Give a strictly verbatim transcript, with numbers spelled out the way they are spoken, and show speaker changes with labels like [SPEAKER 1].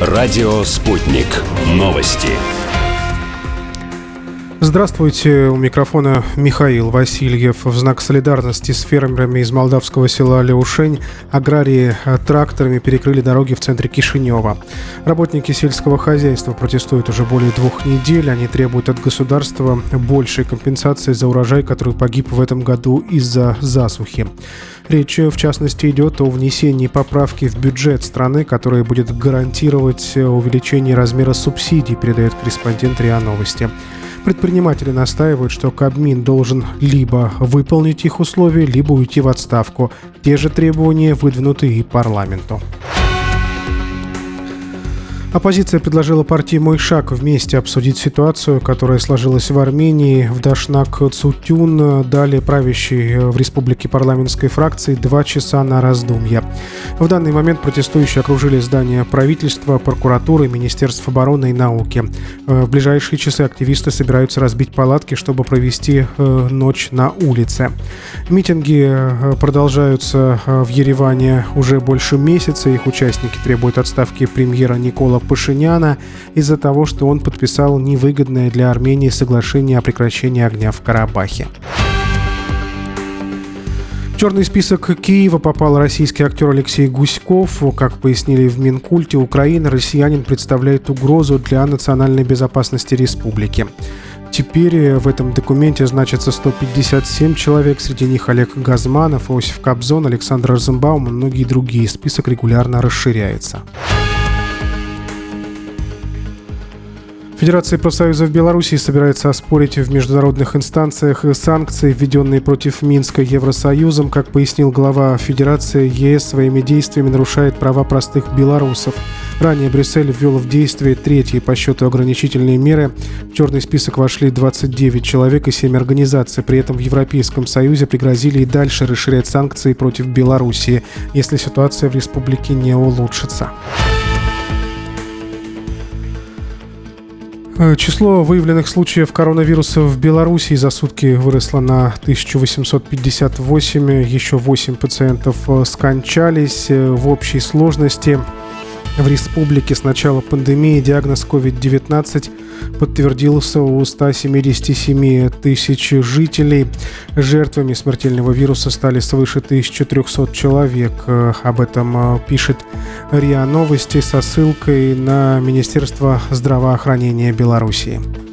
[SPEAKER 1] Радио «Спутник». Новости.
[SPEAKER 2] Здравствуйте, у микрофона Михаил Васильев. В знак солидарности с фермерами из молдавского села Леушень аграрии тракторами перекрыли дороги в центре Кишинева. Работники сельского хозяйства протестуют уже более двух недель. Они требуют от государства большей компенсации за урожай, который погиб в этом году из-за засухи. Речь, в частности, идет о внесении поправки в бюджет страны, которая будет гарантировать увеличение размера субсидий, передает корреспондент РИА Новости. Предприниматели настаивают, что Кабмин должен либо выполнить их условия, либо уйти в отставку. Те же требования выдвинуты и парламенту. Оппозиция предложила партии «Мой шаг» вместе обсудить ситуацию, которая сложилась в Армении. В Дашнак Цутюн дали правящей в республике парламентской фракции два часа на раздумья. В данный момент протестующие окружили здание правительства, прокуратуры, Министерства обороны и науки. В ближайшие часы активисты собираются разбить палатки, чтобы провести ночь на улице. Митинги продолжаются в Ереване уже больше месяца. Их участники требуют отставки премьера Никола Пашиняна из-за того, что он подписал невыгодное для Армении соглашение о прекращении огня в Карабахе. В черный список Киева попал российский актер Алексей Гуськов. Как пояснили в Минкульте Украины, россиянин представляет угрозу для национальной безопасности республики. Теперь в этом документе значится сто пятьдесят семь человек, среди них Олег Газманов, Иосиф Кобзон, Александр Розенбаум и многие другие. Список регулярно расширяется. Федерация профсоюзов Беларуси собирается оспорить в международных инстанциях санкции, введенные против Минска Евросоюзом. Как пояснил глава Федерации, ЕС своими действиями нарушает права простых белорусов. Ранее Брюссель ввел в действие третьи по счету ограничительные меры. В черный список вошли двадцать девять человек и семь организаций. При этом в Европейском Союзе пригрозили и дальше расширять санкции против Белоруссии, если ситуация в республике не улучшится. Число выявленных случаев коронавируса в Беларуси за сутки выросло на тысячу восемьсот пятьдесят восемь. Еще восемь пациентов скончались. В общей сложности в республике с начала пандемии диагноз ковид девятнадцать подтвердился у ста семидесяти семи тысяч жителей. Жертвами смертельного вируса стали свыше тысячи трехсот человек. Об этом пишет РИА Новости со ссылкой на Министерство здравоохранения Беларуси.